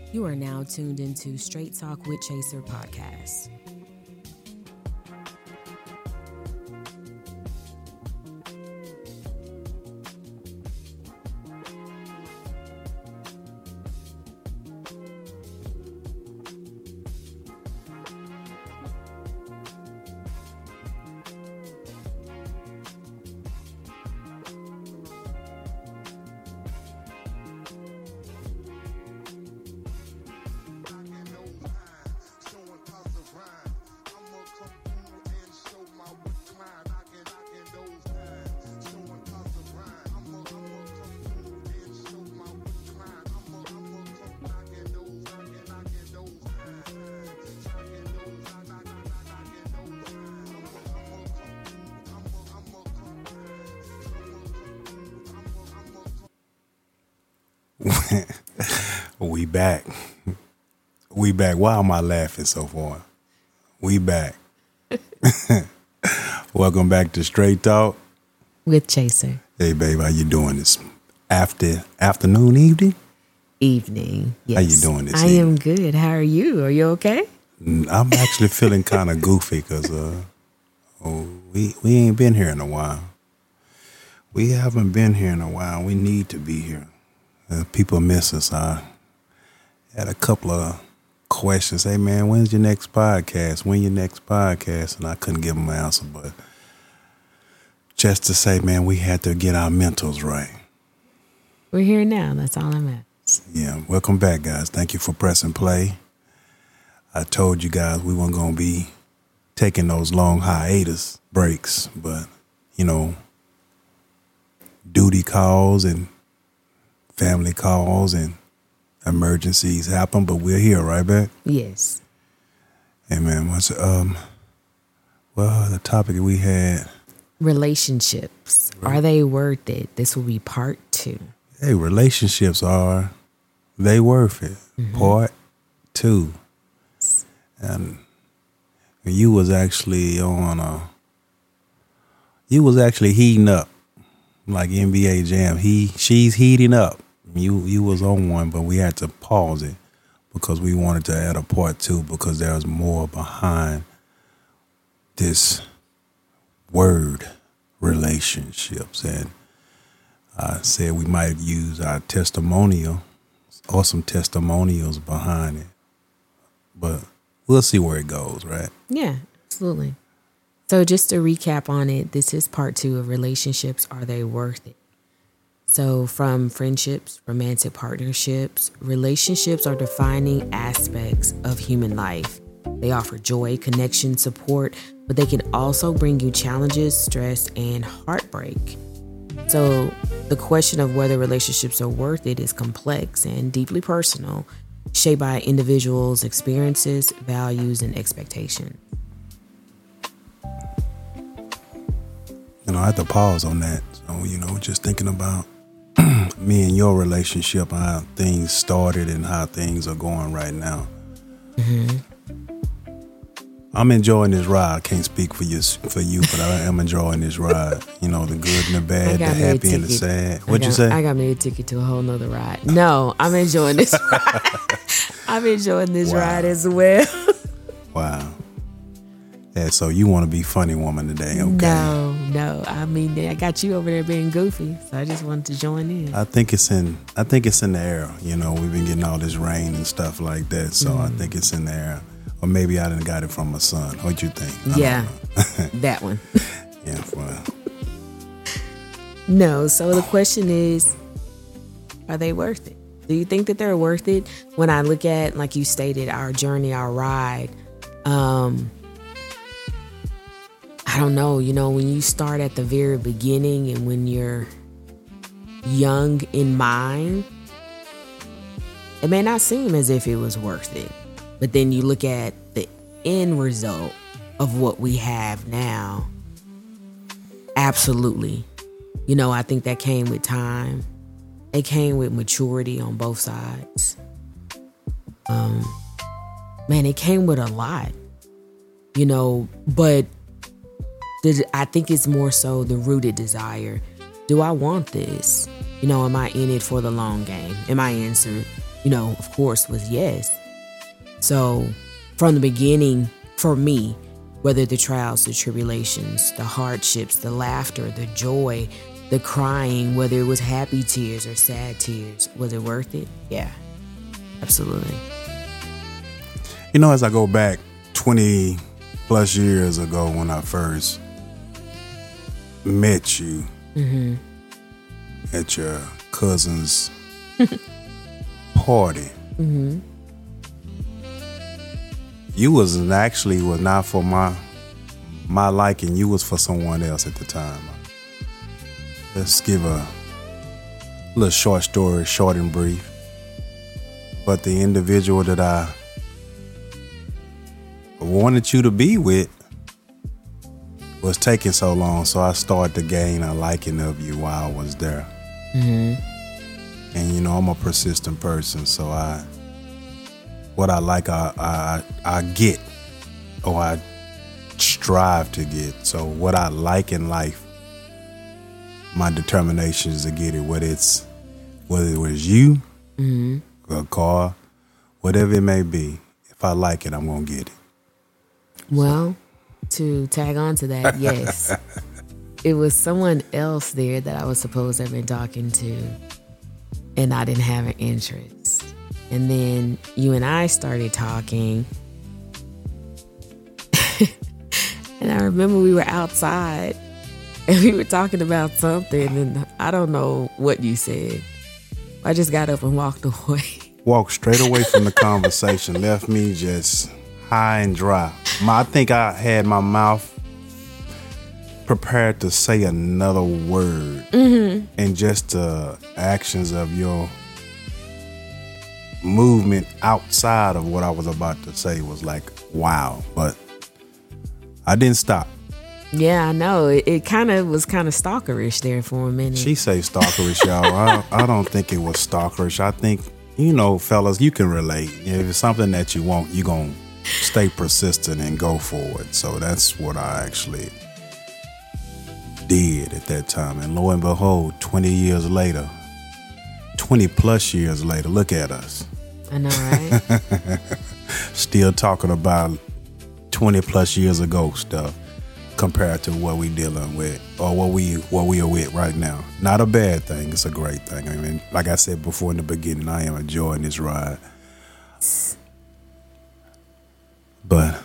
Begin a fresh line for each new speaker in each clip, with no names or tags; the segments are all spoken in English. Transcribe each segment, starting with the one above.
You are now tuned into Straight Talk with Chaser podcast.
We back. We back. Why am I laughing so far? We back. Welcome back to Straight Talk
with Chaser.
Hey, babe, how you doing this afternoon, evening?
Evening, yes.
How you doing this
I
evening?
am good. How are you? Are you okay?
I'm actually feeling kind of goofy because we ain't been here in a while. We haven't been here in a while. We need to be here. People miss us. I had a couple of questions. Hey, man, when's your next podcast? When your next podcast? And I couldn't give them an answer, but just to say, man, we had to get our mentals right.
We're here now. That's all I'm at.
Yeah, welcome back, guys. Thank you for pressing play. I told you guys we weren't going to be taking those long hiatus breaks, but, you know, duty calls and family calls and emergencies happen, but we're here, right back?
Yes.
Hey, man, what's the topic we had?
Relationships. Are they worth it? This will be part 2.
Hey, relationships are they worth it? Mm-hmm. Part 2. And you was actually heating up like NBA Jam. She's heating up. You was on one, but we had to pause it because we wanted to add a part 2 because there's more behind this word relationships. And I said we might use our testimonial or some testimonials behind it, but we'll see where it goes, right?
Yeah, absolutely. So just to recap on it, this is part 2 of relationships. Are they worth it? So from friendships, romantic partnerships, relationships are defining aspects of human life. They offer joy, connection, support, but they can also bring you challenges, stress, and heartbreak. So the question of whether relationships are worth it is complex and deeply personal, shaped by individuals' experiences, values, and expectations.
You know, I had to pause on that. So, you know, just thinking about me and your relationship, how things started and how things are going right now.
Mm-hmm.
I'm enjoying this ride. I can't speak for you, but I am enjoying this ride. You know, the good and the bad, the happy and the sad. What'd you say?
I got me a ticket to a whole nother ride. No, I'm enjoying this ride. I'm enjoying this ride as well.
Wow. Yeah, so you want to be funny woman today, okay?
No. I mean, I got you over there being goofy, so I just wanted to join in.
I think it's in the air. You know, we've been getting all this rain and stuff like that, so I think it's in the air. Or maybe I done got it from my son. What you think?
Yeah, that one.
Yeah, well.
No, so the question is, are they worth it? Do you think that they're worth it? When I look at, like you stated, our journey, our ride, I don't know, you know, when you start at the very beginning and when you're young in mind, it may not seem as if it was worth it. But then you look at the end result of what we have now. Absolutely. You know, I think that came with time. It came with maturity on both sides. Man, it came with a lot, you know, but I think it's more so the rooted desire. Do I want this? You know, am I in it for the long game? And my answer, of course, was yes. So from the beginning, for me, whether the trials, the tribulations, the hardships, the laughter, the joy, the crying, whether it was happy tears or sad tears, was it worth it? Yeah, absolutely.
As I go back 20 plus years ago when I first met you at your cousin's party, you was not for my liking. You was for someone else at the time. Let's give a little short story, short and brief. But the individual that I wanted you to be with was taking so long, so I started to gain a liking of you while I was there. And I'm a persistent person, so what I like, I get, or I strive to get. So what I like in life, my determination is to get it. Whether it was you, a car, whatever it may be. If I like it, I'm gonna get it.
Well, to tag on to that, yes, it was someone else there that I was supposed to have been talking to, and I didn't have an interest. And then you and I started talking. And I remember we were outside and we were talking about something, and I don't know what you said. I just got up and walked away.
Walked straight away from the conversation, left me just high and dry. I think I had my mouth prepared to say another word. And just the actions of your movement outside of what I was about to say was like, wow. But I didn't stop.
Yeah, I know. It kind of was stalkerish there for a minute.
She say stalkerish, y'all. I don't think it was stalkerish. I think, fellas, you can relate. If it's something that you want, you're going to stay persistent and go for it. So that's what I actually did at that time. And lo and behold, 20 years later, 20 plus years later, look at us.
I know, right?
Still talking about 20 plus years ago stuff compared to what we dealing with, or what we are with right now. Not a bad thing. It's a great thing. I mean, like I said before in the beginning, I am enjoying this ride. But,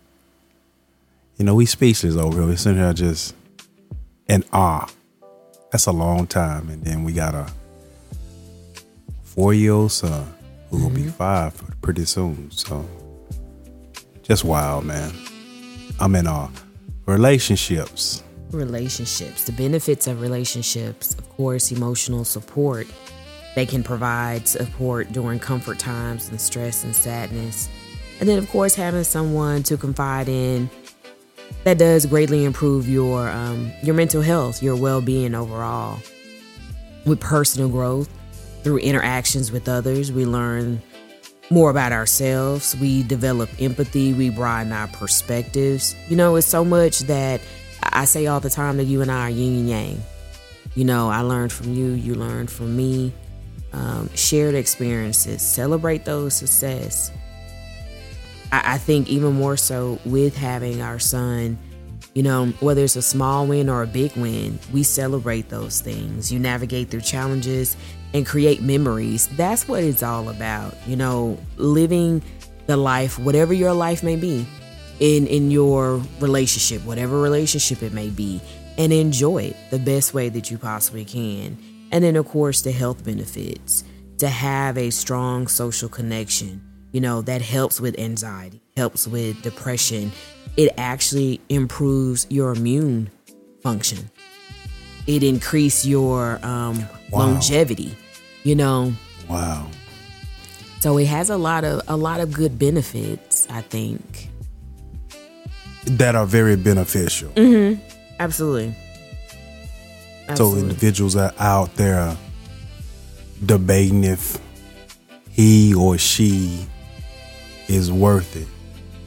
we speechless over here. We're sitting here just in awe. That's a long time. And then we got a 4-year-old son who will be 5 pretty soon. So, just wild, man. I'm in awe. Relationships, the
benefits of relationships, of course, emotional support. They can provide support during comfort times and stress and sadness. And then, of course, having someone to confide in, that does greatly improve your mental health, your well-being overall. With personal growth, through interactions with others, we learn more about ourselves. We develop empathy. We broaden our perspectives. It's so much that I say all the time that you and I are yin and yang. I learned from you. You learned from me. Shared experiences. Celebrate those success. I think even more so with having our son, whether it's a small win or a big win, we celebrate those things. You navigate through challenges and create memories. That's what it's all about. Living the life, whatever your life may be, in your relationship, whatever relationship it may be, and enjoy it the best way that you possibly can. And then, of course, the health benefits. To have a strong social connection, that helps with anxiety, helps with depression. It actually improves your immune function. It increases your longevity.
Wow.
So it has a lot of good benefits, I think,
that are very beneficial.
Absolutely.
So individuals are out there debating if he or she is worth it.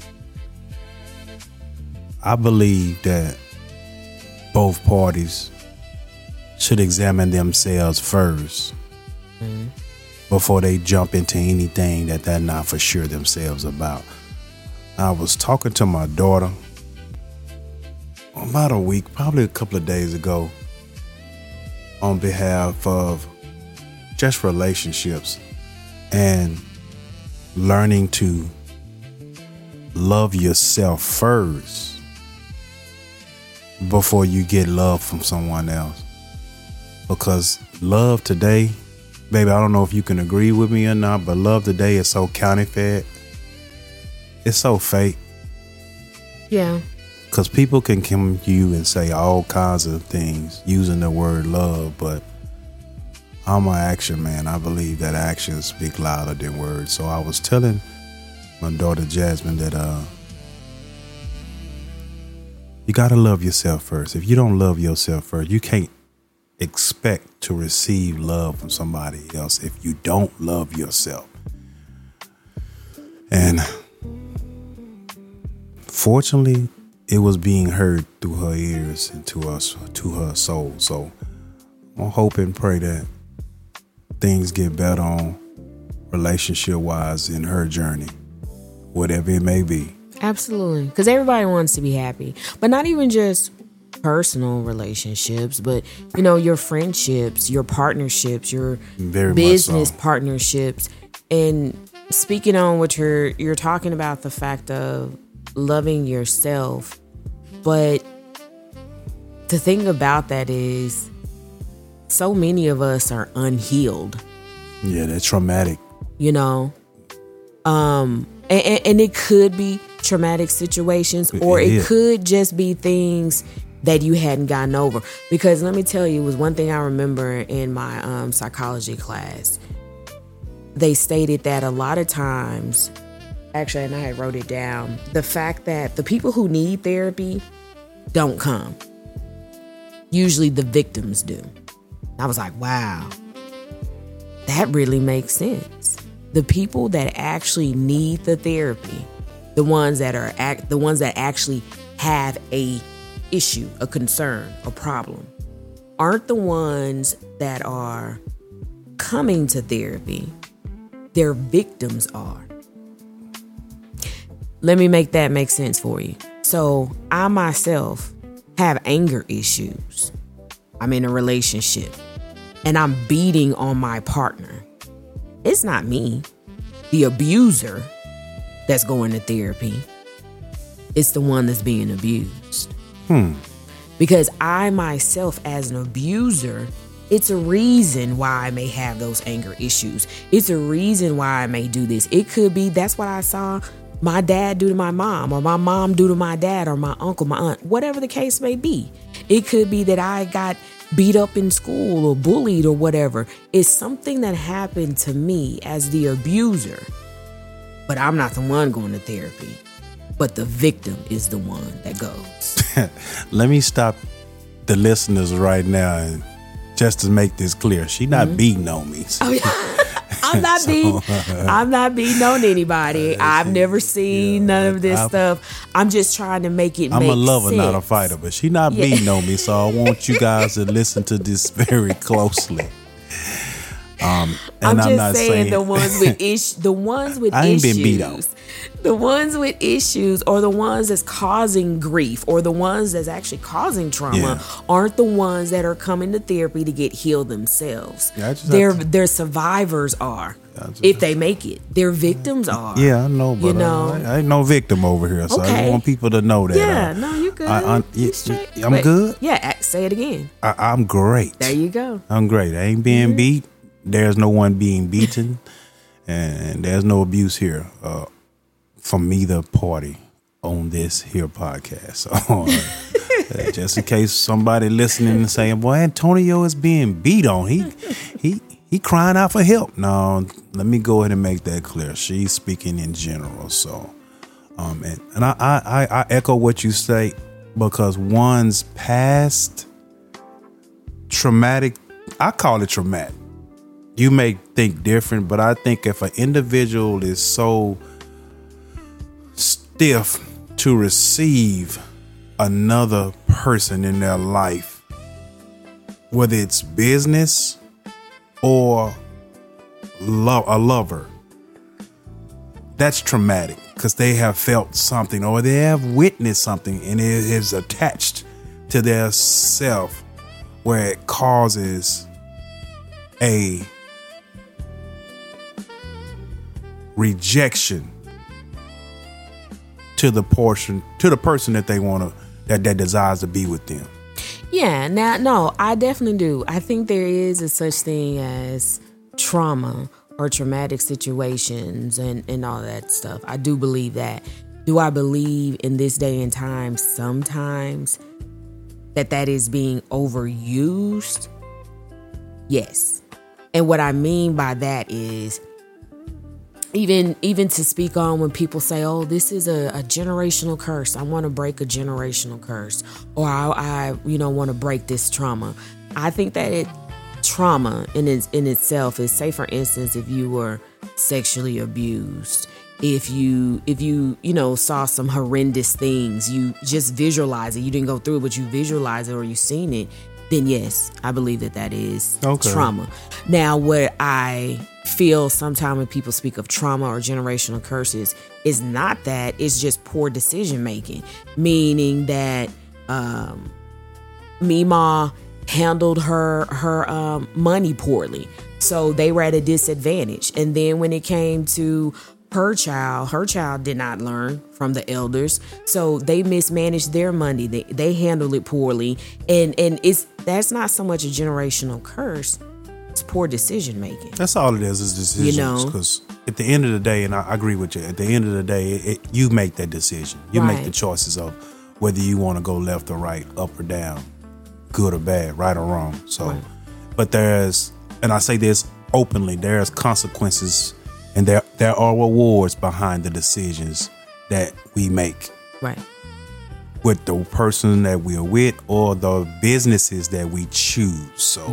I believe that both parties should examine themselves first before they jump into anything that they're not for sure themselves about. I was talking to my daughter about a week, probably a couple of days ago, on behalf of just relationships and learning to love yourself first before you get love from someone else. Because love today, baby, I don't know if you can agree with me or not, but love today is so counterfeit. It's so fake.
Yeah.
Because people can come to you and say all kinds of things using the word love, but I'm an action man. I believe that actions speak louder than words. So I was telling my daughter Jasmine that you got to love yourself first. If you don't love yourself first, you can't expect to receive love from somebody else if you don't love yourself. And fortunately, it was being heard through her ears and to her soul. So I hope and pray that things get better on relationship wise in her journey, whatever it may be.
Absolutely. Because everybody wants to be happy, but not even just personal relationships, but your friendships, your partnerships, your business partnerships. And speaking on what you're talking about, the fact of loving yourself, but the thing about that is so many of us are unhealed.
Yeah, that's traumatic.
And it could be traumatic situations, or it could just be things that you hadn't gotten over. Because let me tell you, it was one thing I remember in my psychology class. They stated that a lot of times, actually, and I had wrote it down, the fact that the people who need therapy don't come. Usually the victims do. I was like, wow, that really makes sense. The people that actually need the therapy, the ones that actually have a issue, a concern, a problem, aren't the ones that are coming to therapy. Their victims are. Let me make that make sense for you. So I myself have anger issues. I'm in a relationship and I'm beating on my partner. It's not me, the abuser, that's going to therapy. It's the one that's being abused. Because I myself, as an abuser, it's a reason why I may have those anger issues. It's a reason why I may do this. It could be that's what I saw my dad do to my mom, or my mom do to my dad, or my uncle, my aunt, whatever the case may be. It could be that I got beat up in school or bullied or whatever. It's something that happened to me as the abuser. But I'm not the one going to therapy. But the victim is the one that goes.
Let me stop the listeners right now and just to make this clear. She not beating on me. So.
Oh, yeah. I'm not beating on anybody. I've never seen none of this stuff. I'm just trying to make it make sense.
I'm a lover, not a fighter, but she not beating on me. So I want you guys to listen to this very closely. And
I'm just saying the ones with
I ain't been beat on.
The ones with issues, or the ones that's causing grief, or the ones that's actually causing trauma, aren't the ones that are coming to therapy to get healed themselves. Their survivors are. If they make it, their victims are.
Yeah, I know, but I ain't no victim over here, so I want people to know that.
Yeah, no, you good.
I'm good.
Yeah, say it again.
I'm great.
There you go.
I'm great. I ain't being beat. There's no one being beaten, and there's no abuse here from either party on this here podcast. So, just in case somebody listening and saying, "Boy, Antonio is being beat on. He crying out for help." No, let me go ahead and make that clear. She's speaking in general. So, and I echo what you say, because one's past traumatic, I call it traumatic. You may think different, but I think if an individual is so stiff to receive another person in their life, whether it's business or a lover. That's traumatic because they have felt something or they have witnessed something and it is attached to their self where it causes a rejection to the person that they want to, that desires to be with them.
Yeah, now, no, I definitely do. I think there is a such thing as trauma or traumatic situations and all that stuff. I do believe that. Do I believe in this day and time sometimes that is being overused? Yes. And what I mean by that is even to speak on when people say, oh, this is a generational curse. I want to break a generational curse, or I want to break this trauma. I think that trauma in itself is, say for instance, if you were sexually abused, if you saw some horrendous things, you just visualize it. You didn't go through it, but you visualize it or you seen it. Then yes, I believe that is trauma. Now, what I feel sometimes when people speak of trauma or generational curses is not that, it's just poor decision making, meaning that Mima handled her money poorly, so they were at a disadvantage. And then when it came to her child did not learn from the elders, so they mismanaged their money. They handled it poorly, and that's not so much a generational curse. It's poor decision making.
That's all it is decisions. Because at the end of the day, and I agree with you, at the end of the day, you make that decision. You make the choices of whether you want to go left or right, up or down, good or bad, right or wrong. So, but and I say this openly, there's consequences and there are rewards behind the decisions that we make.
Right.
With the person that we're with or the businesses that we choose. So,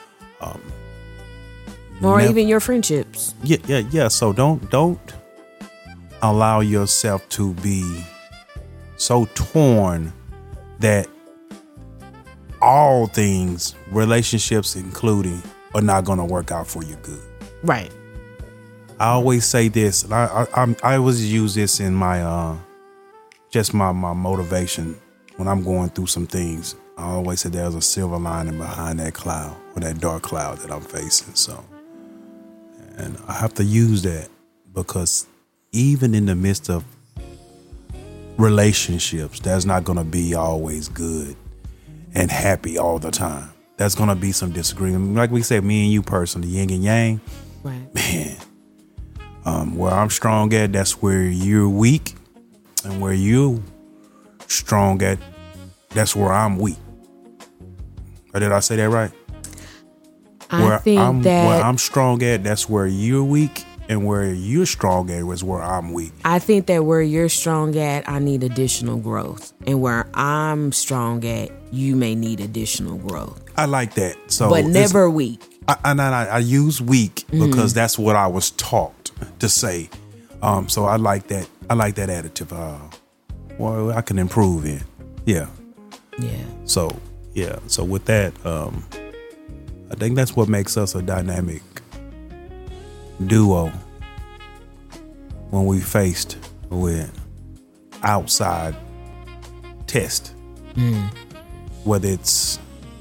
or even your friendships.
Yeah. So don't allow yourself to be so torn that all things, relationships including, are not going to work out for you good.
Right.
I always say this, and I always use this in my just my motivation when I'm going through some things. I always say there's a silver lining behind that cloud or that dark cloud that I'm facing. So, and I have to use that because even in the midst of relationships, that's not going to be always good and happy all the time. There's going to be some disagreement. Like we said, me and you personally, yin and yang.
Right.
Man, where I'm strong at, that's where you're weak. And where you strong at, that's where I'm weak. Or did I say that right? Where I'm strong at, that's where you're weak. And where you're strong at is where I'm weak.
I think that where you're strong at, I need additional growth. And where I'm strong at, you may need additional growth.
I like that. So,
but never weak.
I use weak because that's what I was taught to say. So I like that. I like that additive. Well, I can improve in. Yeah.
Yeah.
So with that, I think that's what makes us a dynamic duo when we faced with outside test. Whether it's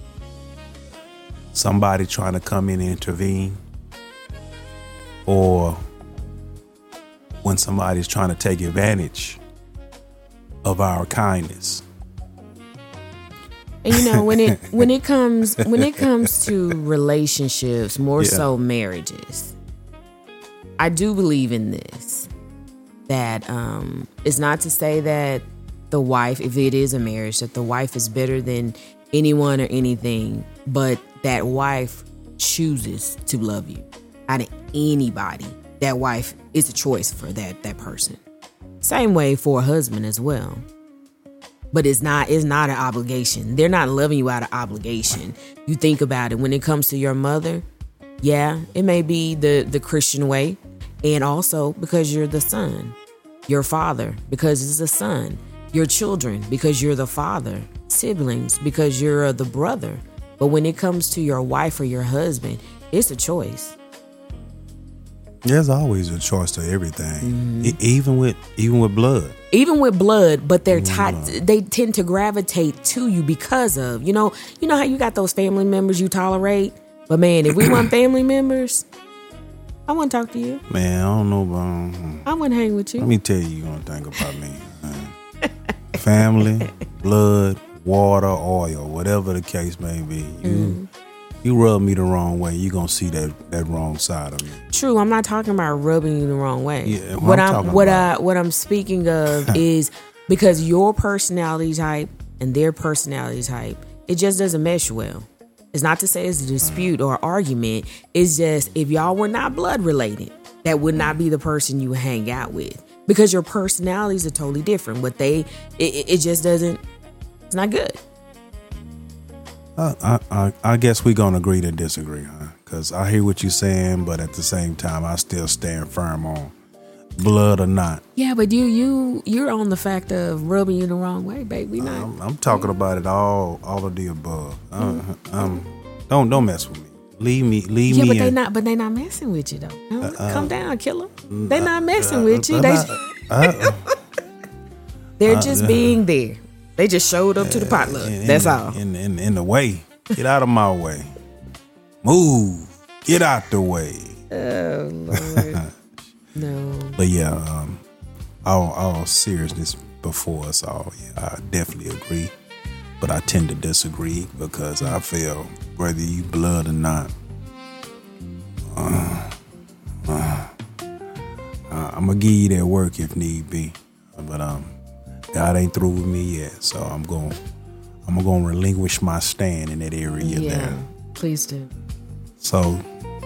somebody trying to come in and intervene, or when somebody's trying to take advantage of our kindness.
And when it comes to relationships, more so marriages, I do believe in this. That it's not to say that the wife, if it is a marriage, that the wife is better than anyone or anything, but that wife chooses to love you. Out of anybody, that wife is a choice for that person. Same way for a husband as well. But it's not an obligation. They're not loving you out of obligation. You think about it. When it comes to your mother, yeah, it may be the Christian way. And also because you're the son. Your father, because it's the son. Your children, because you're the father. Siblings, because you're the brother. But when it comes to your wife or your husband, it's a choice.
There's always a choice to everything, even with blood.
Even with blood, but they're they tend to gravitate to you because of, you know how you got those family members you tolerate? But man, if we want family members, I wouldn't talk to you.
Man, I don't know about...
I wouldn't hang with you.
Let me tell you one thing about me. Man. Family, blood, water, oil, whatever the case may be. You rub me the wrong way, you're going to see that wrong side of me.
True, I'm not talking about rubbing you the wrong way.
Yeah,
what I'm speaking of is because your personality type and their personality type, it just doesn't mesh well. It's not to say it's a dispute or argument. It's just if y'all were not blood related, that would not be the person you hang out with because your personalities are totally different. But it just doesn't. It's not good.
I guess we're gonna agree to disagree, huh? Because I hear what you're saying, but at the same time, I still stand firm on blood or not.
Yeah, but you're on the fact of rubbing you the wrong way, baby.
I'm talking about it all of the above. Don't mess with me. Leave me.
Yeah, but
in.
they not messing with you though. No, come down, killer. They not messing with you. They're just being there. They just showed up to the potluck. That's all.
In the way. Get out of my way. Move. Get out the way.
Oh, Lord. No.
But yeah, all seriousness before us all, yeah, I definitely agree. But I tend to disagree because I feel whether you blood or not, I'm going to give you that work if need be. But God ain't through with me yet, so I'm going to relinquish my stand in that area there.
Please do.
So,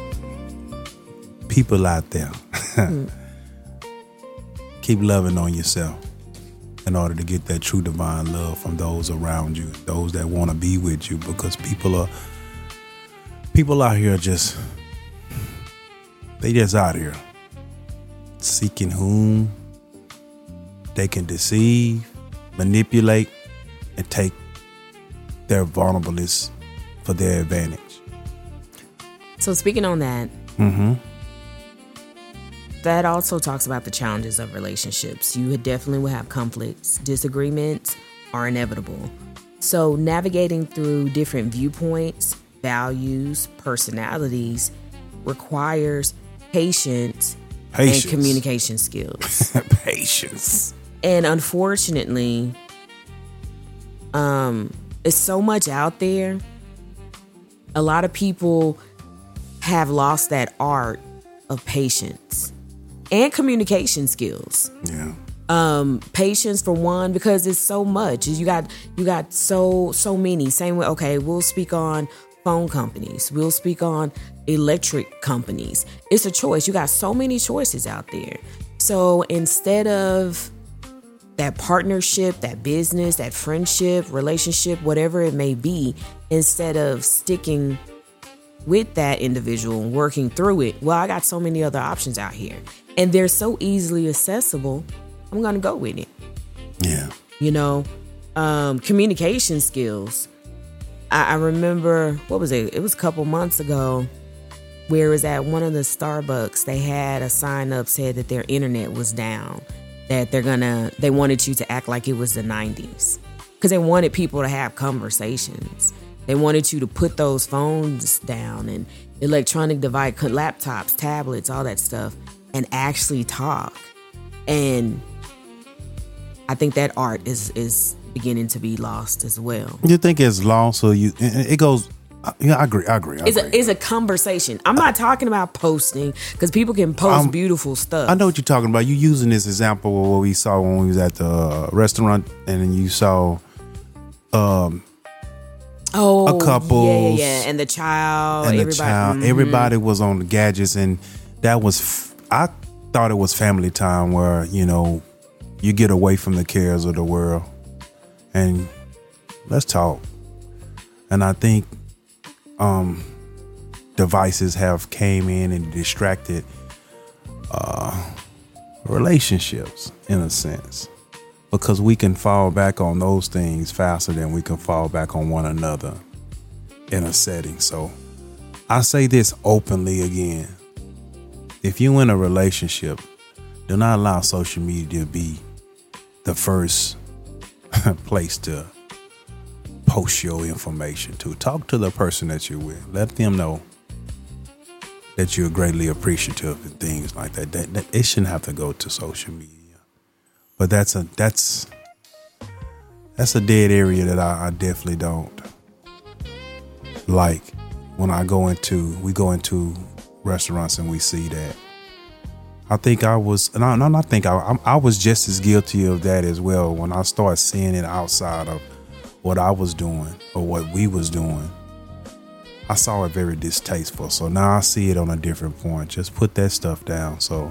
people out there, keep loving on yourself in order to get that true divine love from those around you, those that want to be with you, because people out here they just out here seeking whom they can deceive, manipulate, and take their vulnerableness for their advantage.
So speaking on that, that also talks about the challenges of relationships. You definitely will have conflicts. Disagreements are inevitable. So navigating through different viewpoints, values, personalities requires patience. And communication skills.
Patience.
And unfortunately, it's so much out there. A lot of people have lost that art of patience and communication skills.
Yeah.
Patience for one, because it's so much. You got so many. Same way. Okay, we'll speak on phone companies. We'll speak on electric companies. It's a choice. You got so many choices out there. So instead of that partnership, that business, that friendship, relationship, whatever it may be, instead of sticking with that individual and working through it, well, I got so many other options out here and they're so easily accessible. I'm going to go with it.
Yeah.
Communication skills. I remember, what was it? It was a couple months ago where it was at one of the Starbucks. They had a sign up said that their internet was down, that they wanted you to act like it was the 90s because they wanted people to have conversations. They wanted you to put those phones down and electronic device, laptops, tablets, all that stuff, and actually talk. And I think that art is beginning to be lost as well.
You think it's lost, or it goes? Yeah, I agree.
It's a conversation. I'm not talking about posting because people can post beautiful stuff.
I know what you're talking about. You using this example of what we saw when we was at the restaurant, and then you saw a couple,
and the child,
and
everybody,
everybody was on the gadgets, and that was I thought it was family time where you get away from the cares of the world and let's talk. And I think devices have came in and distracted relationships in a sense, because we can fall back on those things faster than we can fall back on one another in a setting. So I say this openly again. if you in a relationship, do not allow social media to be the first place to post your information to. Talk to the person that you're with. Let them know that you're greatly appreciative and things like that. That it shouldn't have to go to social media. But that's a dead area that I definitely don't like. When we go into restaurants and we see that. I think I was just as guilty of that as well when I started seeing it outside of what I was doing or what we was doing. I saw it very distasteful. So now I see it on a different point. Just put that stuff down. So,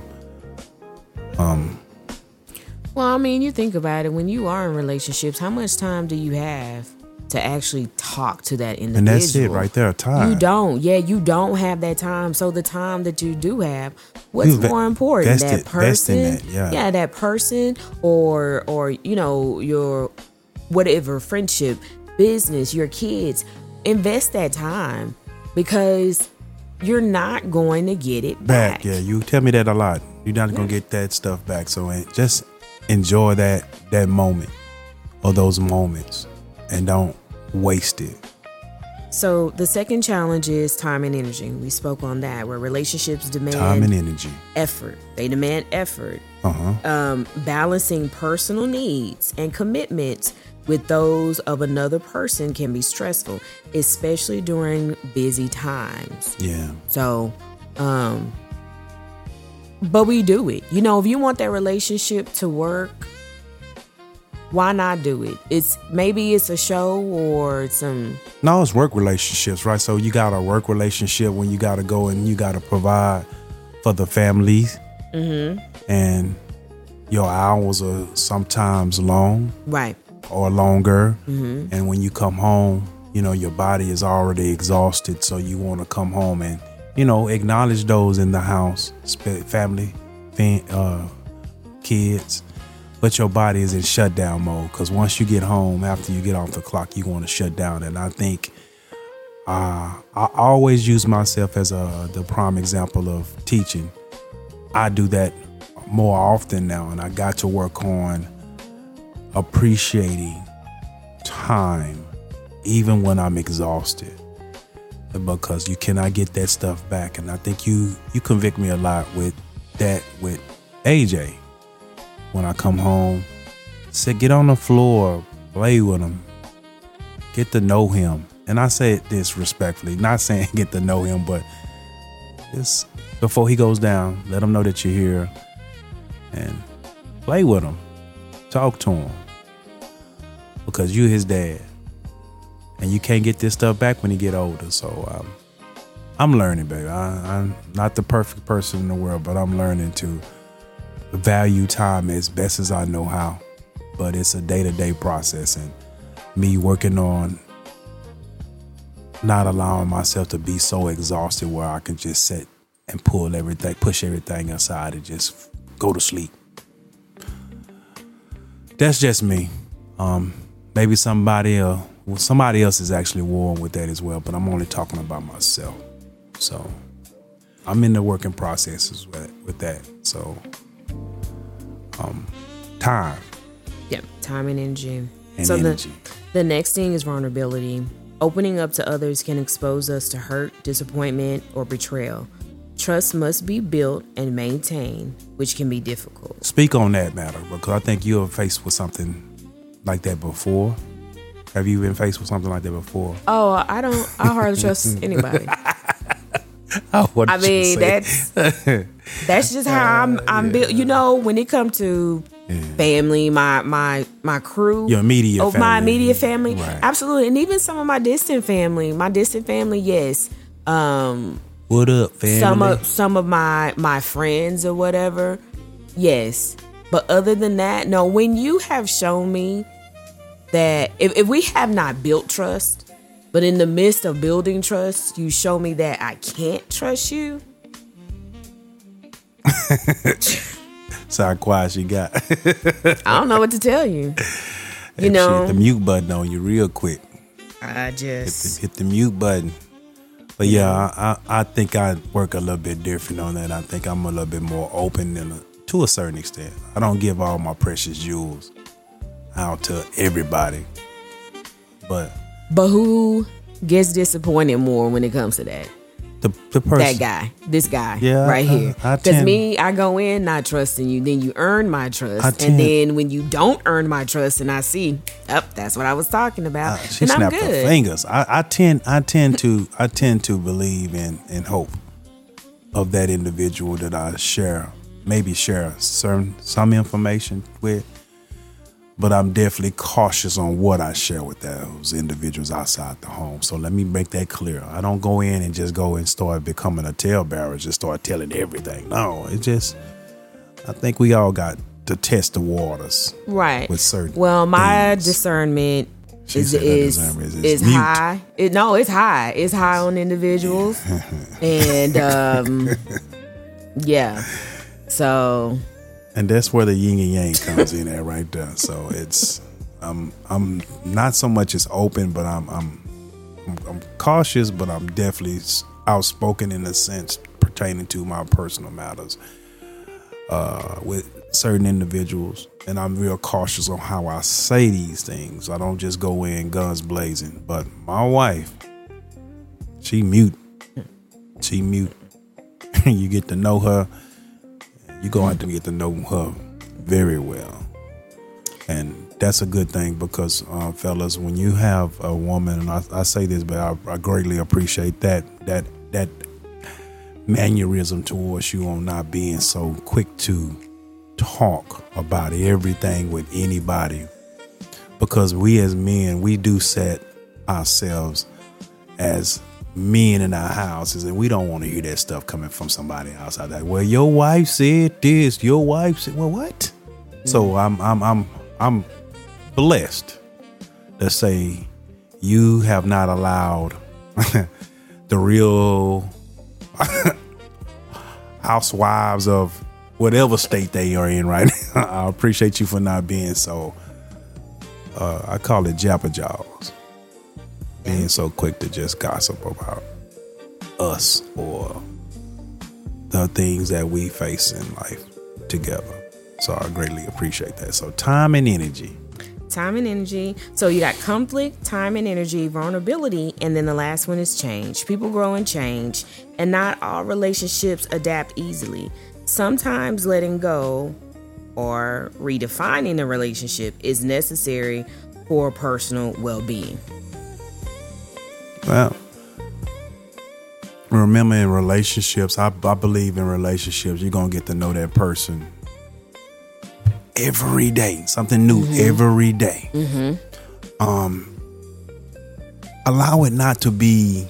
well, I mean, you think about it. When you are in relationships, how much time do you have to actually talk to that individual?
And that's it right there, time.
You don't. Yeah, you don't have that time. So the time that you do have, what's more important? That person? That person or your whatever, friendship, business, your kids. Invest that time because you're not going to get it back.
Yeah, you tell me that a lot. You're not going to get that stuff back. So just enjoy that moment or those moments and don't waste it.
So the second challenge is time and energy. We spoke on that, where relationships demand
time and energy,
effort. They demand effort. Balancing personal needs and commitments with those of another person can be stressful, especially during busy times.
Yeah.
So, but we do it. If you want that relationship to work, why not do it? Maybe it's a show or some.
No, it's work relationships, right? So you got a work relationship when you got to go and you got to provide for the families. Mm-hmm. And your hours are sometimes long.
Right.
Or longer. Mm-hmm. And when you come home, your body is already exhausted. So you want to come home and, acknowledge those in the house, family, kids. But your body is in shutdown mode because once you get home, after you get off the clock, you want to shut down. And I think I always use myself as the prime example of teaching. I do that more often now, and I got to work on appreciating time even when I'm exhausted, because you cannot get that stuff back. And I think you convict me a lot with that with AJ. When I come home, say get on the floor, play with him, get to know him. And I say this respectfully, not saying get to know him, but just before he goes down, let him know that you're here and play with him, talk to him. Because you're his dad, and you can't get this stuff back when you get older. So I'm learning, baby. I'm not the perfect person in the world, but I'm learning to value time as best as I know how. But it's a day-to-day process, and me working on not allowing myself to be so exhausted where I can just sit and push everything aside and just go to sleep. That's just me. Maybe somebody else is actually warring with that as well, but I'm only talking about myself. So I'm in the working processes with that. So time.
Yeah, time and energy.
And energy.
The next thing is vulnerability. Opening up to others can expose us to hurt, disappointment, or betrayal. Trust must be built and maintained, which can be difficult.
Speak on that matter, because I think you're faced with something like that before. Have you been faced with something like that before?
Oh, I hardly trust anybody. I mean, that's just how I'm built. When it comes to family, my crew,
your immediate family.
My immediate family,
right.
Absolutely, and even some of my distant family. Yes.
What up, family?
Some of my friends or whatever, yes. But other than that, no. When you have shown me that if we have not built trust, but in the midst of building trust, you show me that I can't trust you.
So how quiet she got.
I don't know what to tell you.
She hit the mute button on you real quick.
I just
hit the mute button. But yeah, I think I work a little bit different on that. I think I'm a little bit more open to a certain extent. I don't give all my precious jewels out to everybody. But
who gets disappointed more when it comes to that?
The person.
That guy. This guy.
Yeah,
right here.
Because
I go in not trusting you. Then you earn my trust. And then when you don't earn my trust and I see, that's what I was talking about.
She
and
snapped
I'm good.
her fingers. I tend to believe in hope of that individual that I share some information with. But I'm definitely cautious on what I share with those individuals outside the home. So let me make that clear. I don't go in and just go and start becoming a talebearer, just start telling everything. No, it's just, I think we all got to test the waters.
Right.
With certain
my
things.
Discernment is
mute.
high. It's high. It's high on individuals. And yeah. So...
And that's where the yin and yang comes in at right there. So it's I'm not so much as open, but I'm cautious, but I'm definitely outspoken in a sense pertaining to my personal matters with certain individuals, and I'm real cautious on how I say these things. I don't just go in guns blazing. But my wife, she mute. You get to know her. You're going to have to get to know her very well. And that's a good thing because, fellas, when you have a woman, and I say this, but I greatly appreciate that mannerism towards you on not being so quick to talk about everything with anybody. Because we as men, we do set ourselves as men in our houses, and we don't want to hear that stuff coming from somebody outside. Like, well, your wife said this. Your wife said, well, what? Mm-hmm. So I'm blessed to say you have not allowed the real housewives of whatever state they are in right now. I appreciate you for not being so. I call it jabberjaws. Being so quick to just gossip about us or the things that we face in life together. So I greatly appreciate that. So time and energy.
So you got conflict, time and energy, vulnerability, and then the last one is change. People grow and change, and not all relationships adapt easily. Sometimes letting go or redefining a relationship is necessary for personal well-being.
Well, remember in relationships, I believe in relationships, you're going to get to know that person every day, something new every day. Allow it not to be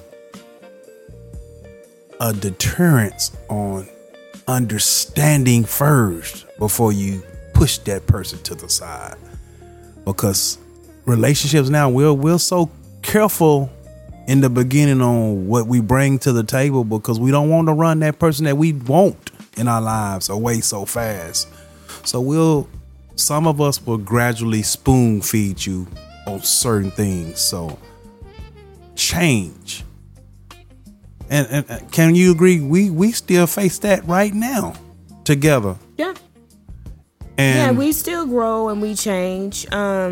a deterrence on understanding first before you push that person to the side. Because relationships now, we're so careful in the beginning on what we bring to the table because we don't want to run that person that we want in our lives away so fast. So some of us will gradually spoon feed you on certain things. So change. And can you agree? We still face that right now together.
Yeah.
And
we still grow and we change.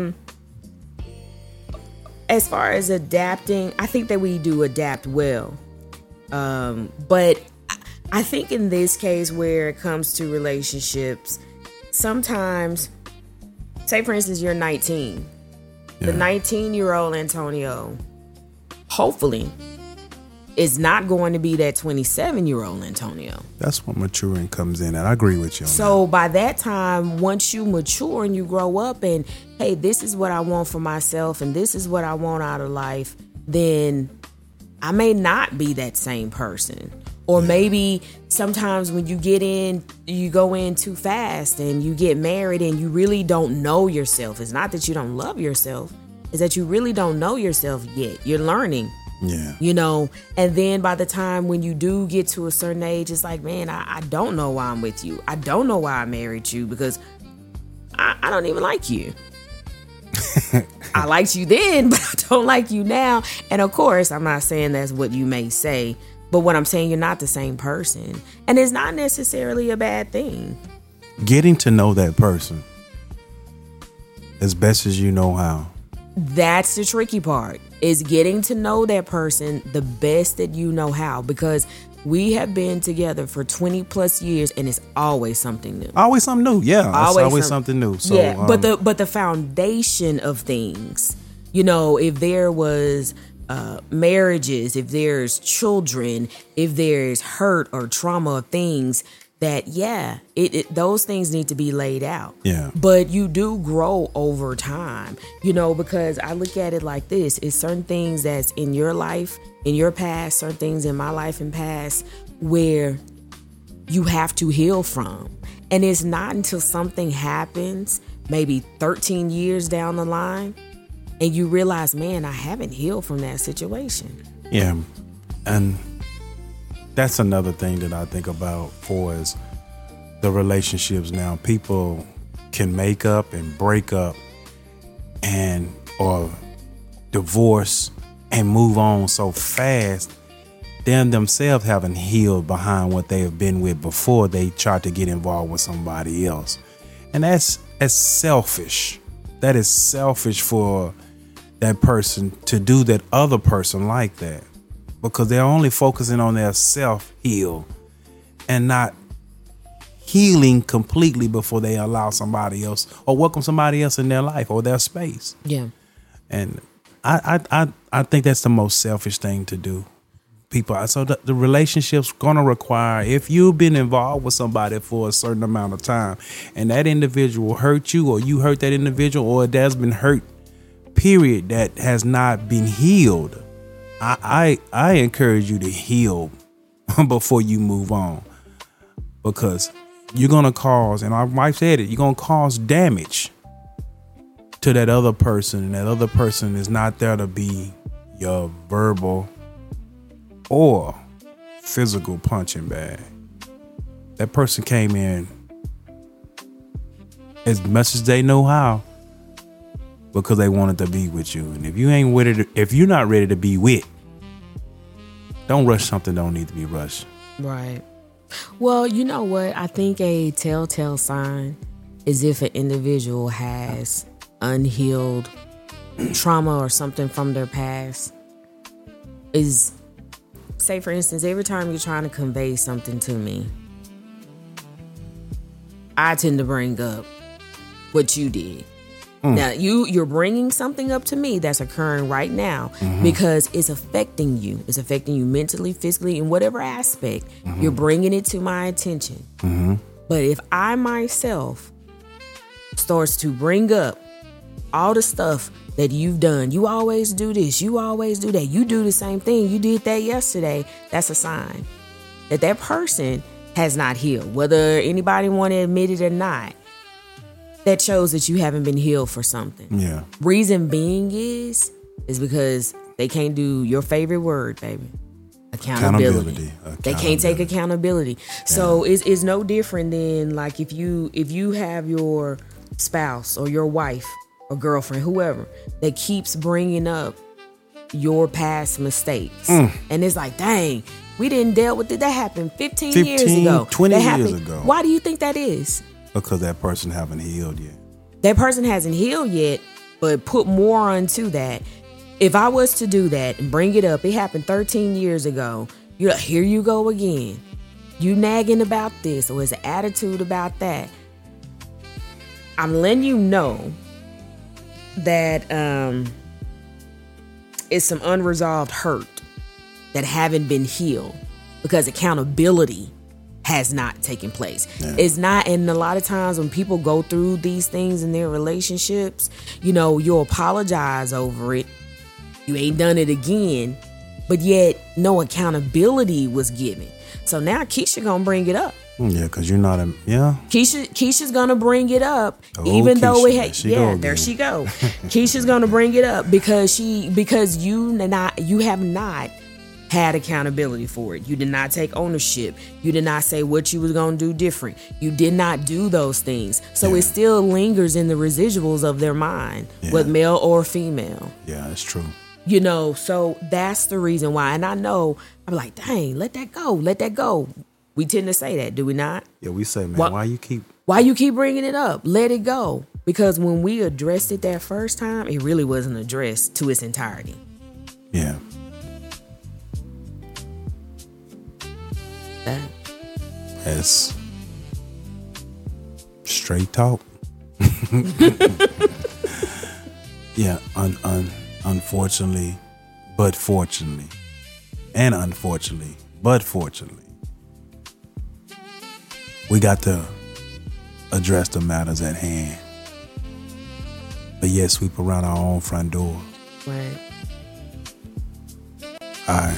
As far as adapting, I think that we do adapt well. But I think in this case where it comes to relationships, sometimes, say for instance, you're 19. Yeah. The 19-year-old Antonio, hopefully, is not going to be that 27-year-old Antonio.
That's what maturing comes in, and I agree with you on
So
that.
By that time, once you mature and you grow up and, hey, this is what I want for myself and this is what I want out of life, then I may not be that same person. Or maybe sometimes when you go in too fast and you get married and you really don't know yourself. It's not that you don't love yourself. It's that you really don't know yourself yet. You're learning.
Yeah.
And then by the time when you do get to a certain age, it's like, man, I don't know why I'm with you. I don't know why I married you because I don't even like you. I liked you then, but I don't like you now. And of course, I'm not saying that's what you may say, but what I'm saying, you're not the same person. And it's not necessarily a bad thing.
Getting to know that person as best as you know how.
That's the tricky part, is getting to know that person the best that you know how, because we have been together for 20 plus years and it's always something new.
Always something new. Yeah. Always something new. So,
yeah. But the foundation of things, you know, if there was marriages, if there's children, if there's hurt or trauma of things, that, those things need to be laid out.
Yeah.
But you do grow over time, you know, because I look at it like this. It's certain things that's in your life, in your past, certain things in my life and past where you have to heal from. And it's not until something happens, maybe 13 years down the line, and you realize, man, I haven't healed from that situation.
Yeah. And that's another thing that I think about for is the relationships now. People can make up and break up and or divorce and move on so fast. Them themselves haven't healed behind what they have been with before they tried to get involved with somebody else. And that's selfish. That is selfish for that person to do that other person like that. Because they're only focusing on their self-heal and not healing completely before they allow somebody else or welcome somebody else in their life or their space.
Yeah.
And I think that's the most selfish thing to do. People, so the relationship's going to require, if you've been involved with somebody for a certain amount of time and that individual hurt you or you hurt that individual or there's been hurt, period, that has not been healed, I encourage you to heal before you move on, because you're going to cause, and my wife said it, you're going to cause damage to that other person, and that other person is not there to be your verbal or physical punching bag. That person came in as much as they know how because they wanted to be with you. And if you ain't with it, if you're not ready to be with, don't rush something that don't need to be rushed.
Right. Well, you know what? I think a telltale sign is if an individual has unhealed trauma or something from their past is, say for instance, every time you're trying to convey something to me, I tend to bring up what you did. Now, you're bringing something up to me that's occurring right now because it's affecting you. It's affecting you mentally, physically, in whatever aspect. You're bringing it to my attention. But if I myself starts to bring up all the stuff that you've done, you always do this, you always do that, you do the same thing, you did that yesterday, that's a sign that that person has not healed, whether anybody want to admit it or not. That shows that you haven't been healed for something. Yeah. Reason being is because they can't do your favorite word, baby. Accountability. They can't take accountability. Yeah. So it's no different than like if you have your spouse or your wife or girlfriend, whoever, that keeps bringing up your past mistakes. And it's like, dang, we didn't deal with it. That happened 15 years ago.
20 years ago.
Why do you think that is?
Because that person haven't healed yet.
That person hasn't healed yet, but put more onto that. If I was to do that and bring it up, it happened 13 years ago. You're like, here you go again. You nagging about this, or is an attitude about that. I'm letting you know that it's some unresolved hurt that haven't been healed because accountability has not taken place. Yeah. It's not, and a lot of times when people go through these things in their relationships, you know, you'll apologize over it. You ain't done it again, but yet no accountability was given. So now Keisha gonna bring it up.
Yeah, because you're not a, yeah.
Keisha's gonna bring it up, even though it had, there she go. Keisha's gonna bring it up because you have not had accountability for it. You did not take ownership. You did not say what you was going to do different. You did not do those things. So it still lingers in the residuals of their mind, whether male or female.
Yeah, that's true.
So that's the reason why. And I know, I'm like, dang, let that go. Let that go. We tend to say that, do we not?
Yeah, we say, man, why you keep
bringing it up? Let it go. Because when we addressed it that first time, it really wasn't addressed to its entirety.
Yeah. That's straight talk. Yeah, unfortunately, but fortunately, and unfortunately, but fortunately, we got to address the matters at hand. But yet sweep around our own front door.
Right.
I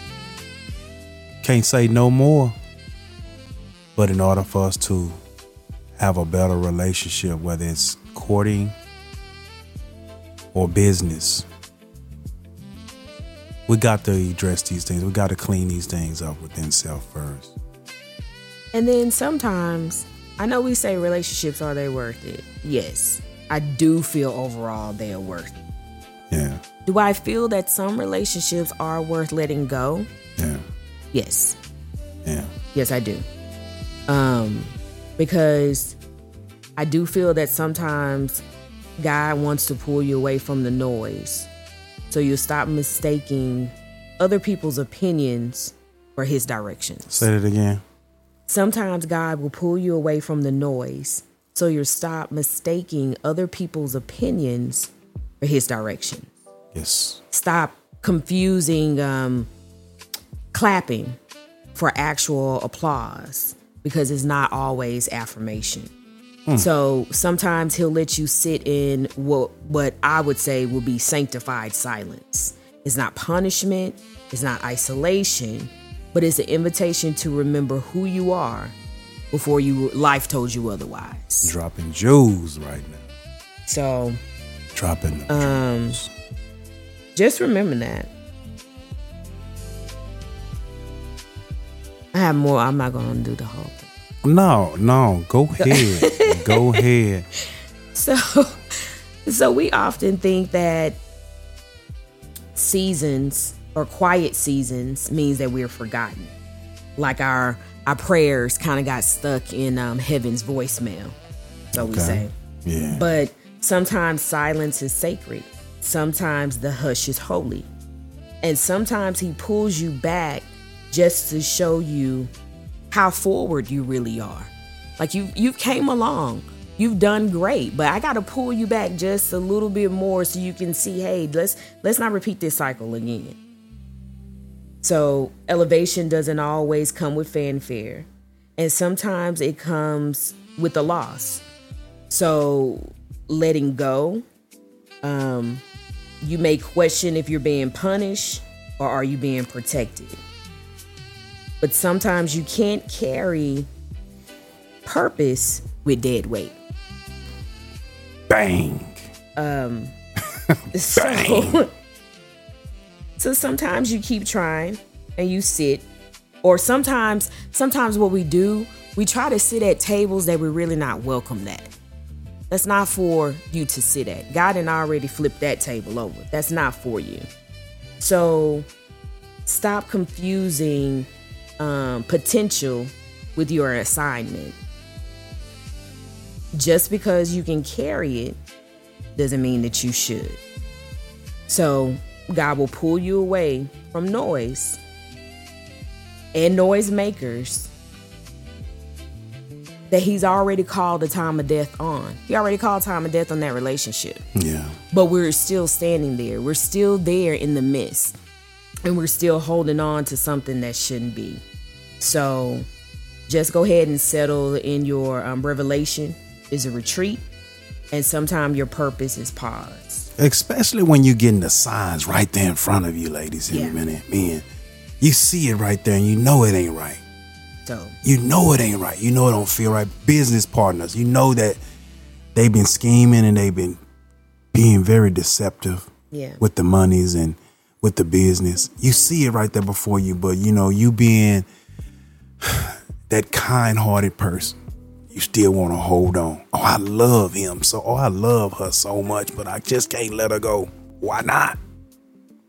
can't say no more. But in order for us to have a better relationship, whether it's courting or business, we got to address these things. We got to clean these things up within self first.
And then sometimes, I know we say relationships, are they worth it? Yes. I do feel overall they are worth it.
Yeah.
Do I feel that some relationships are worth letting go?
Yeah.
Yes.
Yeah.
Yes, I do. Because I do feel that sometimes God wants to pull you away from the noise. So you stop mistaking other people's opinions for his directions.
Say it again.
Sometimes God will pull you away from the noise. So you stop mistaking other people's opinions for his direction.
Yes.
Stop confusing clapping for actual applause, because it's not always affirmation. So sometimes he'll let you sit in what I would say will be sanctified silence. It's not punishment, it's not isolation, but it's an invitation to remember who you are before life told you otherwise.
Dropping jewels right now.
So
dropping them jewels.
Just remember that. I have more. I'm not going to do the whole thing.
No. Go ahead. Go ahead.
So we often think that seasons or quiet seasons means that we're forgotten. Like our prayers kind of got stuck in heaven's voicemail. So we say.
Yeah.
But sometimes silence is sacred. Sometimes the hush is holy. And sometimes he pulls you back just to show you how forward you really are. Like you came along. You've done great, but I got to pull you back just a little bit more so you can see, hey, let's not repeat this cycle again. So elevation doesn't always come with fanfare, and sometimes it comes with a loss. So letting go, you may question if you're being punished or are you being protected. But sometimes you can't carry purpose with dead weight.
Bang.
So sometimes you keep trying and you sit. Or sometimes what we do, we try to sit at tables that we're really not welcomed at. That's not for you to sit at. God had already flipped that table over. That's not for you. So stop confusing potential with your assignment. Just because you can carry it doesn't mean that you should. So God will pull you away from noise and noise makers that he's already called the time of death on. He already called time of death on that relationship.
Yeah.
But we're still standing there. We're still there in the midst. And we're still holding on to something that shouldn't be. So just go ahead and settle in your revelation is a retreat. And sometimes your purpose is pause.
Especially when you're getting the signs right there in front of you, ladies and men. You see it right there and you know it ain't right.
So
you know it ain't right. You know it don't feel right. Business partners, you know that they've been scheming and they've been being very deceptive with the monies and with the business. You see it right there before you, but you know, you being that kind-hearted person, you still want to hold on. Oh, I love him so. Oh, I love her so much, but I just can't let her go. Why not?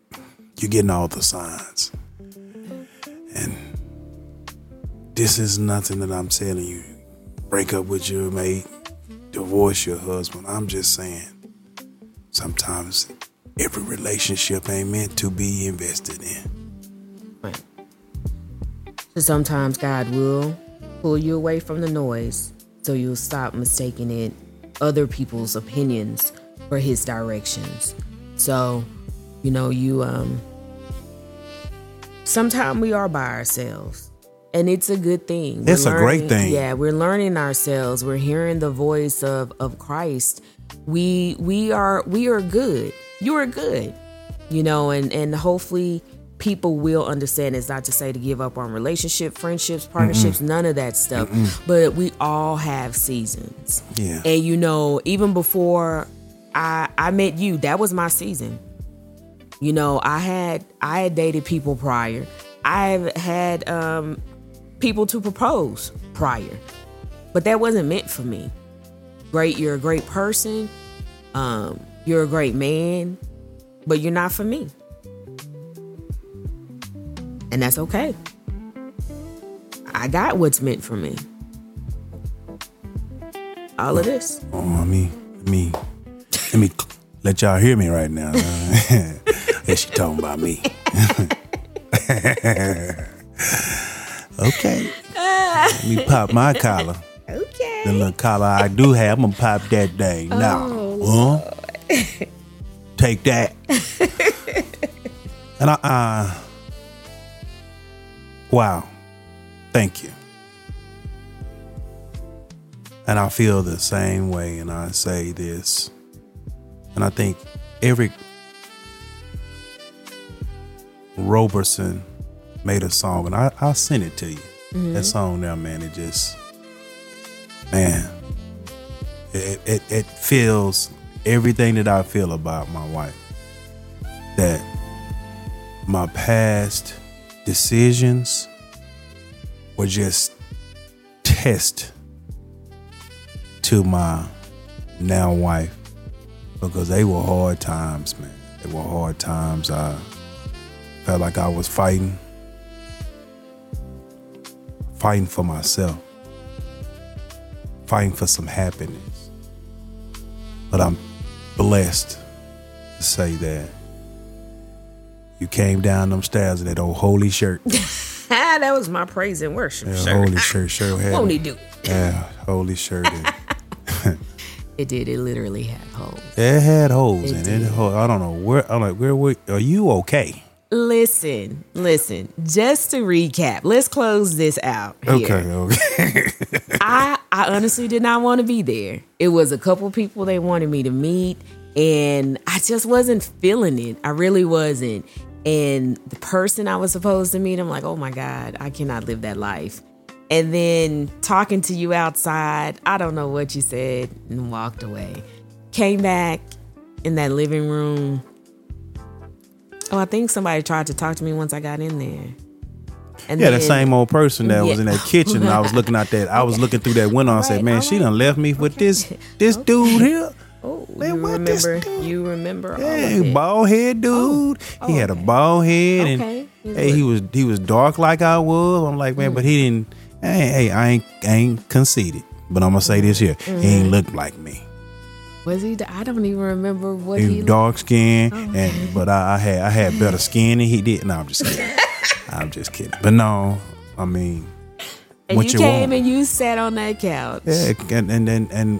You're getting all the signs. And this is nothing that I'm telling you. Break up with your mate, divorce your husband. I'm just saying, sometimes every relationship ain't meant to be invested in.
Right. So sometimes God will pull you away from the noise so you'll stop mistaking it, other people's opinions for his directions. So, sometimes we are by ourselves. And it's a good thing.
It's a great thing.
Yeah, we're learning ourselves. We're hearing the voice of Christ. We are good. You are good. And hopefully people will understand. It's not to say to give up on relationship, friendships, partnerships, none of that stuff. But we all have seasons.
Yeah.
And even before I met you, that was my season. I had dated people prior. I've had people to propose prior, but that wasn't meant for me. You're a great person. You're a great man, but you're not for me. And that's okay. I got what's meant for me. All of this.
Oh, let me let y'all hear me right now. Yeah, she talking about me. Okay. Let me pop my collar.
Okay.
The little collar I do have, I'm gonna pop that thing now. Take that. And wow. Thank you. And I feel the same way, and I say this. And I think Eric Roberson made a song, and I'll send it to you. That song there, man, it just, man, it feels everything that I feel about my wife. That my past decisions were just test to my now wife, because they were hard times, man. They were hard times. I felt like I was fighting for myself, fighting for some happiness. But I'm blessed to say that you came down them stairs in that old holy shirt.
That was my praise and worship shirt.
Holy shirt sure had.
Won't he do?
Yeah, holy shirt.
It did. It literally had holes.
It had holes in it. I don't know where. I'm like, where are you okay?
Listen. Just to recap, let's close this out here.
Okay.
I honestly did not want to be there. It was a couple people they wanted me to meet, and I just wasn't feeling it. I really wasn't. And the person I was supposed to meet, I'm like, oh my God, I cannot live that life. And then talking to you outside, I don't know what you said, and walked away. Came back in that living room. Oh, I think somebody tried to talk to me once I got in there. And
yeah,
then,
the same old person that was in that kitchen. I was looking at that. I was looking through that window and said, "Man, she done left me with this dude here."
Oh,
man,
you remember?
Hey,
all of it.
bald head dude. He had a bald head, and hey, he was dark like I was. I'm like, man, but he didn't. Hey, I ain't conceited, but I'm gonna say this here: he ain't look like me.
Was he? I don't even remember what
he
he
was dark skin, but I had better skin than he did. No, I'm just kidding. I'm just kidding. But no, I mean,
and
what
you
you
came
want.
and you sat on that couch.
Yeah, and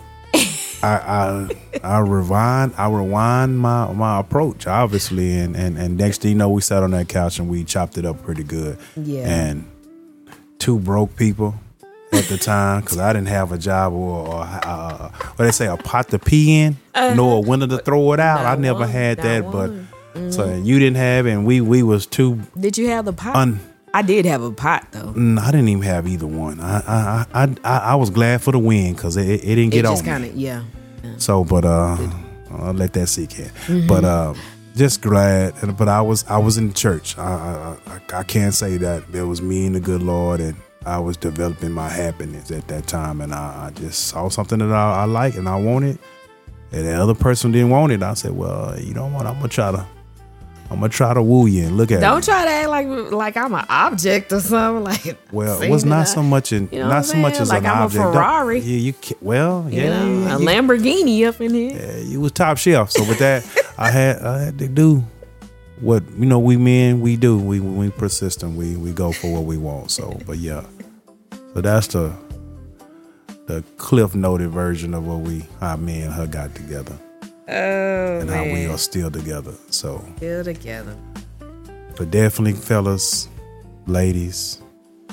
I rewind my approach, obviously, and next thing you know, we sat on that couch and we chopped it up pretty good.
Yeah.
And two broke people at the time, because I didn't have a job or what they say, a pot to pee in, nor a window to throw it out. I never had that, but so you didn't have it, and we was too.
Did you have the pot? I did have a pot though.
I didn't even have either one. I was glad for the win, because it didn't get on me.
Yeah.
So, but I'll let that sink in. But just glad. But I was in church. I can't say that it was me and the good Lord, and I was developing my happiness at that time, and I just saw something that I like and I wanted, and the other person didn't want it. I said, well, you know what? I'm gonna try to I'm gonna try to woo you and look at
Don't
me.
try to act like I'm an object or something. Like,
Well, it was not so much in, not so much as
like
an
I'm
object.
a Ferrari.
Yeah, you well,
You
yeah,
know,
yeah,
a Lamborghini up in here.
yeah, you was top shelf. So with that, I had to do what we men we do. We persistent. We go for what we want. So, but yeah, so that's the cliff noted version of how me and her got together.
Oh,
and
man.
how we are still together. So
Still together.
but definitely, fellas, ladies,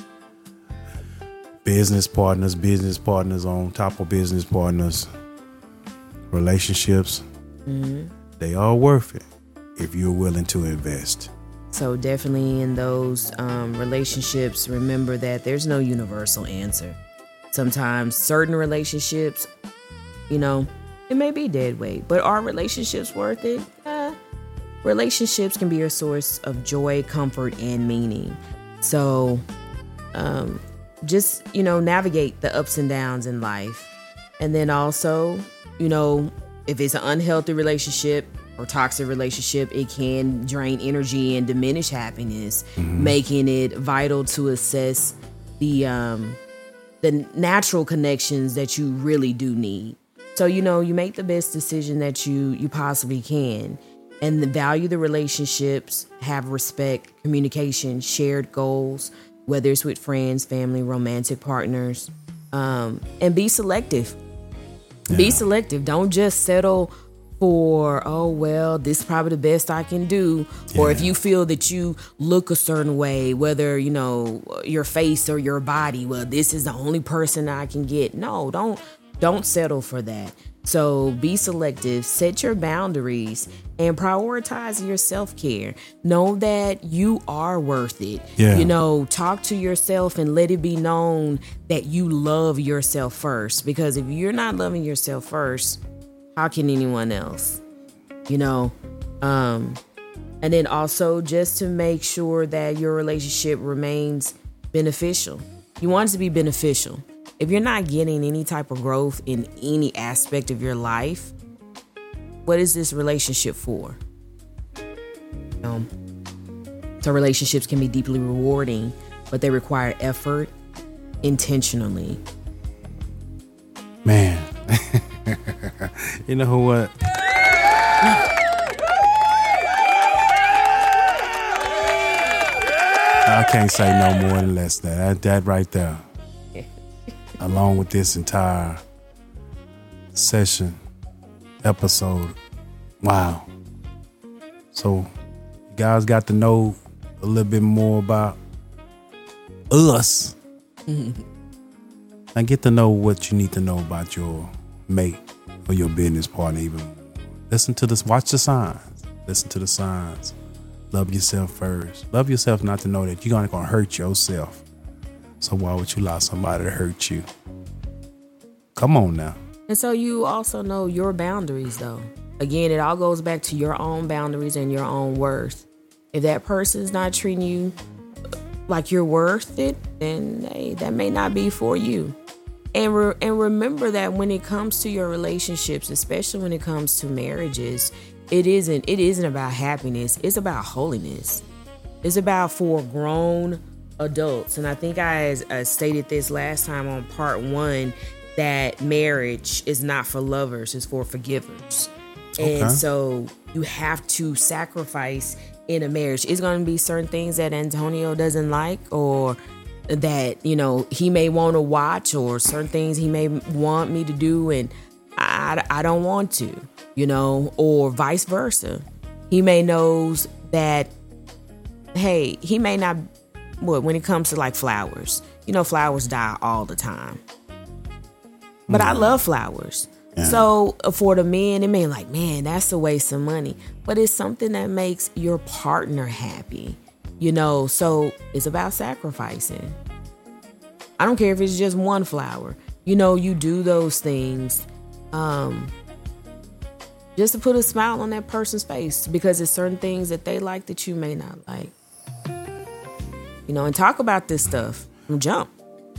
business partners on top of business partners, relationships, they are worth it if you're willing to invest.
So definitely in those relationships, remember that there's no universal answer. Sometimes certain relationships, it may be dead weight, but are relationships worth it? Relationships can be a source of joy, comfort, and meaning. So just, navigate the ups and downs in life. And then also, if it's an unhealthy relationship or toxic relationship, it can drain energy and diminish happiness, making it vital to assess the natural connections that you really do need. So, you make the best decision that you possibly can, and value the relationships, have respect, communication, shared goals, whether it's with friends, family, romantic partners, and be selective. Yeah. Be selective. Don't just settle for, this is probably the best I can do. Yeah. Or if you feel that you look a certain way, whether, your face or your body, well, this is the only person I can get. No, don't settle for that. So be selective, set your boundaries, and prioritize your self-care. Know that you are worth it. Yeah. Talk to yourself and let it be known that you love yourself first. Because if you're not loving yourself first, how can anyone else? And then also just to make sure that your relationship remains beneficial. You want it to be beneficial. If you're not getting any type of growth in any aspect of your life, what is this relationship for? So relationships can be deeply rewarding, but they require effort intentionally.
Man, you know what? I can't say no more than less than that right there. Along with this entire episode. Wow. So you guys got to know a little bit more about us. And get to know what you need to know about your mate or your business partner even more. Listen to this, watch the signs. Listen to the signs. Love yourself first. Love yourself not to know that you're gonna hurt yourself. So why would you allow somebody to hurt you? Come on now.
And so you also know your boundaries, though. Again, it all goes back to your own boundaries and your own worth. If that person's not treating you like you're worth it, then hey, that may not be for you. And remember that when it comes to your relationships, especially when it comes to marriages, it isn't about happiness. It's about holiness. It's about for grown adults. And I think I stated this last time on part 1, that marriage is not for lovers, it's for forgivers. Okay. And so you have to sacrifice in a marriage. It's going to be certain things that Antonio doesn't like, or that, he may want to watch, or certain things he may want me to do and I don't want to, or vice versa. He may knows that, hey, he may not, when it comes to like flowers, flowers die all the time. But I love flowers. Yeah. So for the men, it may like, man, that's a waste of money. But it's something that makes your partner happy, so it's about sacrificing. I don't care if it's just one flower. You do those things just to put a smile on that person's face, because there's certain things that they like that you may not like. And talk about this stuff from jump.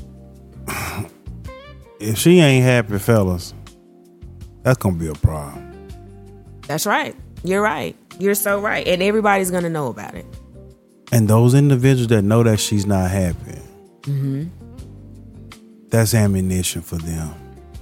If she ain't happy, fellas, that's going to be a problem.
That's right. You're right. You're so right. And everybody's going to know about it.
And those individuals that know that she's not happy, that's ammunition for them.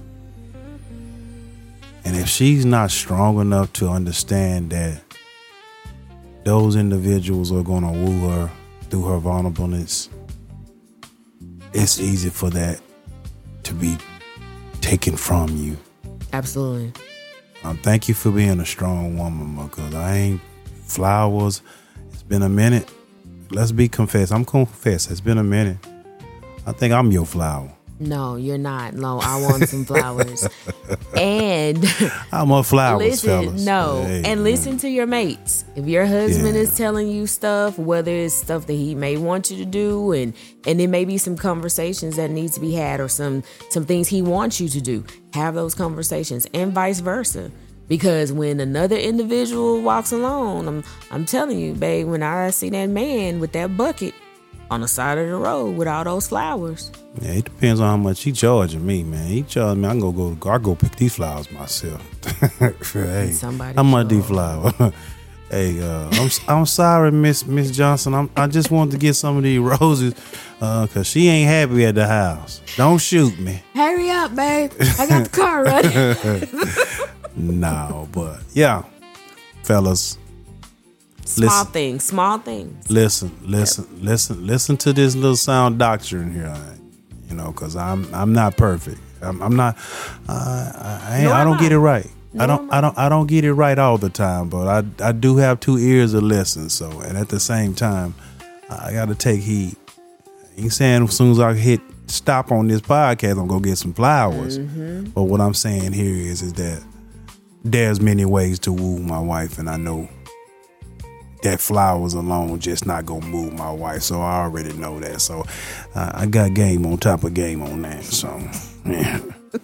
And if she's not strong enough to understand that those individuals are going to woo her through her vulnerableness, it's easy for that to be taken from you.
Absolutely.
Thank you for being a strong woman, because I ain't flowers. It's been a minute. Let's be confessed. I'm confessed. It's been a minute. I think I'm your flower.
No, you're not. No, I want some flowers. And
I'm a flowers,
listen,
fellas.
no,
Hey,
and listen to your mates. If your husband is telling you stuff, whether it's stuff that he may want you to do, and there may be some conversations that need to be had, or some things he wants you to do, have those conversations, and vice versa. Because when another individual walks along, I'm telling you, babe, when I see that man with that bucket on the side of the road with all those flowers.
Yeah, it depends on how much he charging me, man. He charging me, I go pick these flowers myself. Hey, how much these flowers? Hey, I'm sorry, Miss Johnson. I just wanted to get some of these roses, cause she ain't happy at the house. Don't shoot me.
Hurry up, babe. I got the car ready.
No, but yeah, fellas.
Small things.
Listen to this little sound doctrine here, because I'm not perfect. I'm not. I don't get it right. I don't get it right all the time, but I do have 2 ears to listen. So, and at the same time, I got to take heed. I ain't saying as soon as I hit stop on this podcast, I'm gonna get some flowers. But what I'm saying here is that there's many ways to woo my wife, and I know that flowers alone just not gonna move my wife, so I already know that. So I got game on top of game on that. So yeah,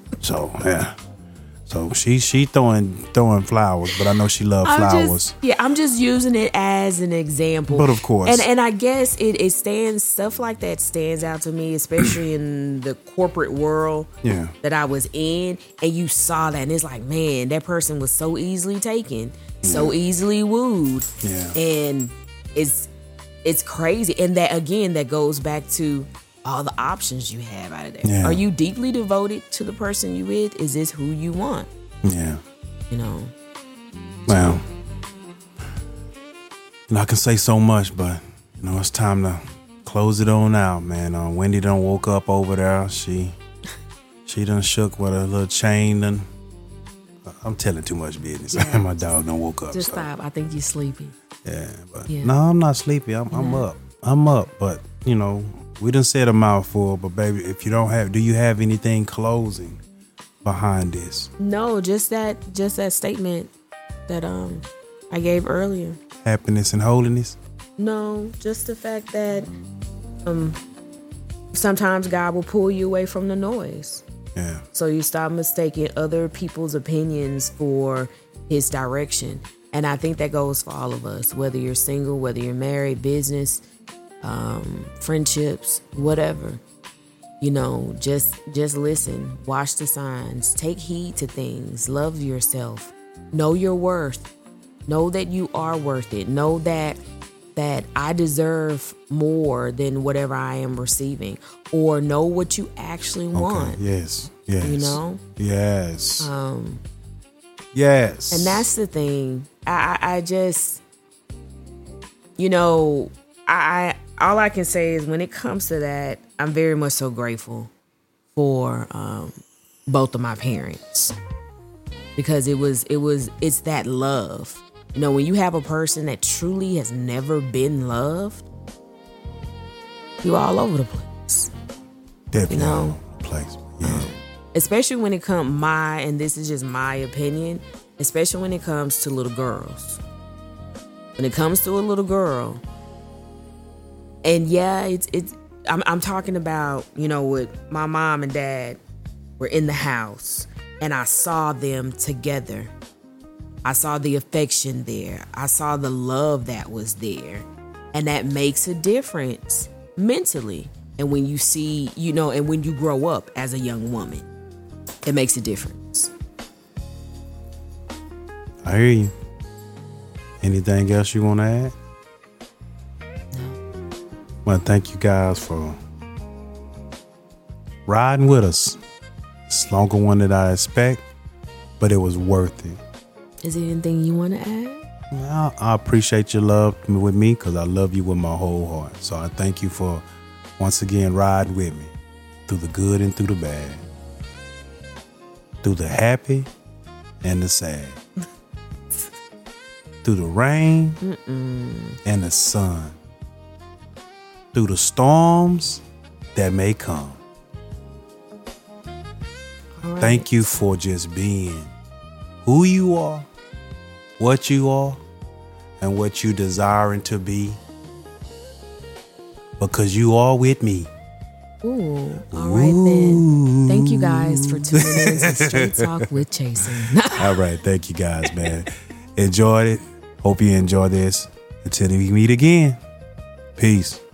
so she throwing flowers, but I know she loves flowers.
I'm just using it as an example.
But of course,
and I guess it stands, stuff like that stands out to me, especially in the corporate world that I was in, and you saw that, and it's like, man, that person was so easily taken. So easily wooed. Yeah. And it's crazy. And that, again, that goes back to all the options you have out of there. Yeah. Are you deeply devoted to the person you with? Is this who you want?
Yeah.
Well,
I can say so much, but it's time to close it on out, man. Wendy done woke up over there. She done shook with a little chain and I'm telling too much business. Yeah, my dog done woke up.
Just stop. I think you're sleepy.
Yeah, but no, I'm not sleepy. I'm up. I'm up. But we done said a mouthful. But baby, if you don't have, do you have anything closing behind this?
No, just that statement that I gave earlier.
Happiness and holiness.
No, just the fact that sometimes God will pull you away from the noise.
Yeah.
So you stop mistaking other people's opinions for his direction. And I think that goes for all of us, whether you're single, whether you're married, business, friendships, whatever. Just listen, watch the signs, take heed to things, love yourself, know your worth, know that you are worth it, know that I deserve more than whatever I am receiving, or know what you actually want.
Yes.
Yes.
Yes. Yes.
And that's the thing. I just, all I can say is when it comes to that, I'm very much so grateful for both of my parents, because it's that love. When you have a person that truly has never been loved, you're all over the place.
Definitely all over the place. Yeah.
Especially when it comes and this is just my opinion, especially when it comes to little girls. When it comes to a little girl, and I'm talking about, with my mom and dad were in the house and I saw them together. I saw the affection there. I saw the love that was there. And that makes a difference mentally. And when you see, and when you grow up as a young woman, it makes a difference.
I hear you. Anything else you want to add?
No.
Well, thank you guys for riding with us. It's a longer one than I expect, but it was worth it.
Is there anything you want to add?
Well, I appreciate your love with me because I love you with my whole heart. So I thank you for once again riding with me through the good and through the bad, through the happy and the sad, through the rain and the sun, through the storms that may come.
Right.
Thank you for just being who you are, what you are, and what you desiring to be, because you are with me.
Ooh, all right then. Thank you guys for tuning in to Straight Talk with Chasen.
All right, thank you guys, man. Enjoyed it. Hope you enjoy this. Until we meet again. Peace.